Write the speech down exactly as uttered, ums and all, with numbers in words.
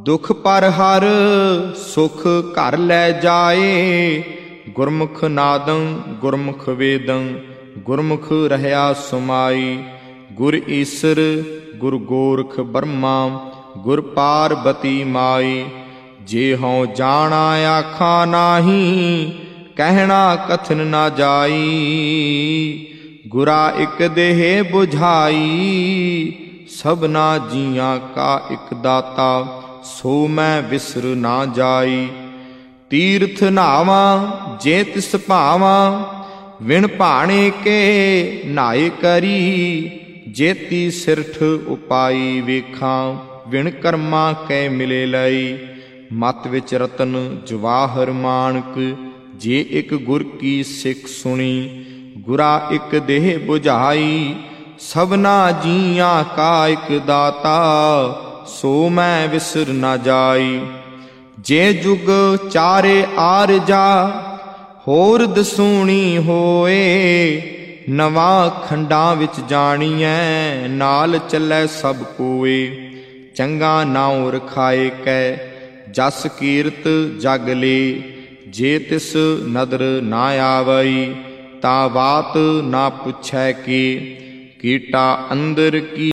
दुख पर हर सुख घर लै जाए। गुरमुख नादं गुरमुख वेदं गुरमुख रहया सुमाई। गुर ईसर गुर गोरख ब्रह्मा गुर पार्वती माई। जे हों जाना आखा नाही कहना कथन ना जाई। गुरा इक देह बुझाई सबना जियां का इक दाता सो मैं विसर ना जाई। तीर्थ नावा जे तिस भावा विण भाणे के नाए करी। जेती सिरठ उपाई वेखां विण कर्मा कै मिले लई। मत विच रतन जवाहर माणक जे एक गुर की सिख सुनी। गुरा एक देह बुझाई सबना जियां का इक दाता सो मैं विसर ना जाई। जे जुग चारे आरजा होर दसूणी होए। नवा खंडां विच जाणीਐ नाल चलै सब कोए। चंगा नाउं रखाए कै जस कीरत जग ले। जे तिस नदर ना आवई ता बात ना पुछै के। कीटा अंदर की